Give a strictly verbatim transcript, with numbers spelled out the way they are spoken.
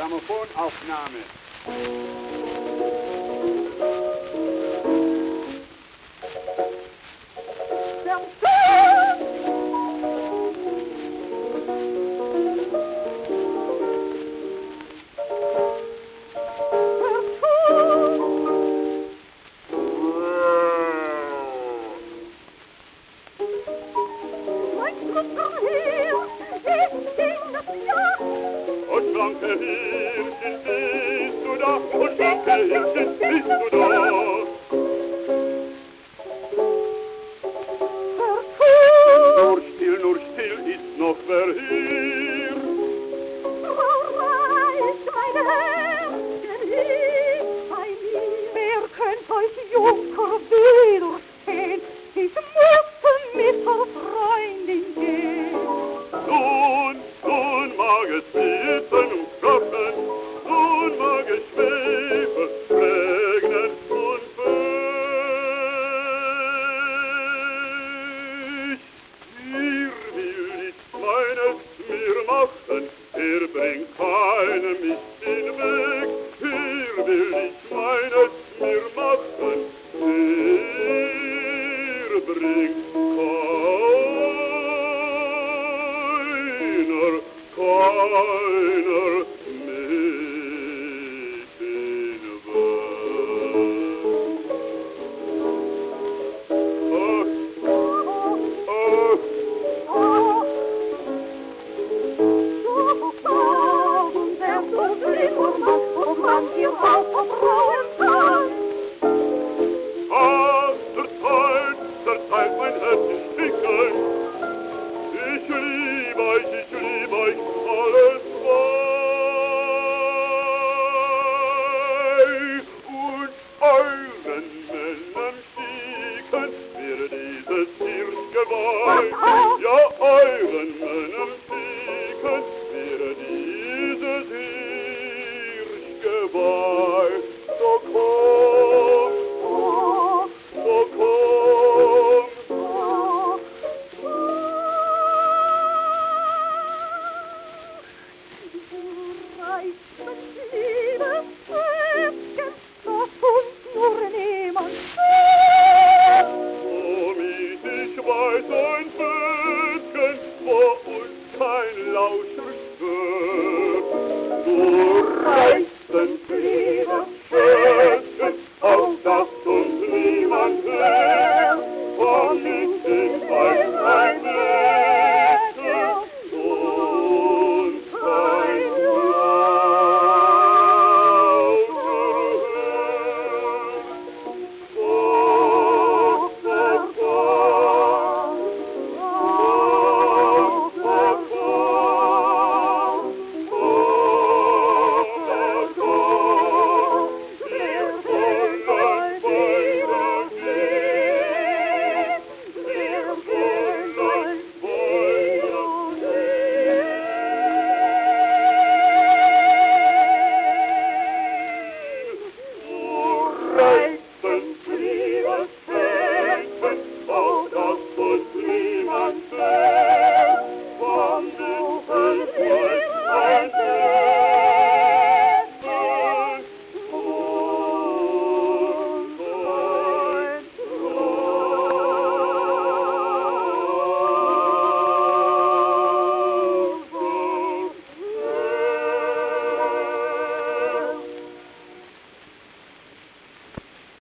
Grammophonaufnahme. Und blanke Hirschen, bist du da? Und blanke Hirschen, bist du da? Nur still, nur still ist noch wer hier. Wo reicht mein Herzen hin bei mir? Wer könnt euch Junker widerstehen? Ich muss mit der Freundin gehen. Nun, nun mag es bitten und klopfen, nun mag es schweben, regnen und Pech. Hier will ich meines mir machen, er bringt keinem mich den Weg. Hier will ich meines mir machen, er bringt keiner, keiner mich den Weg. Ach, ach, Und wer so schlimmer macht, wo man hier auch vertrauen kann. ach, zerzeit, zerzeit mein Herz in Stücke. Ich lieb euch, ich lieb euch alles frei. Und euren Männern sticken wir dieses Hirschgeweih. Ja, euren Männern sticken wir dieses Hirschgeweih. So komm, Oh, so komm. oh, oh. Reicht mit Liebe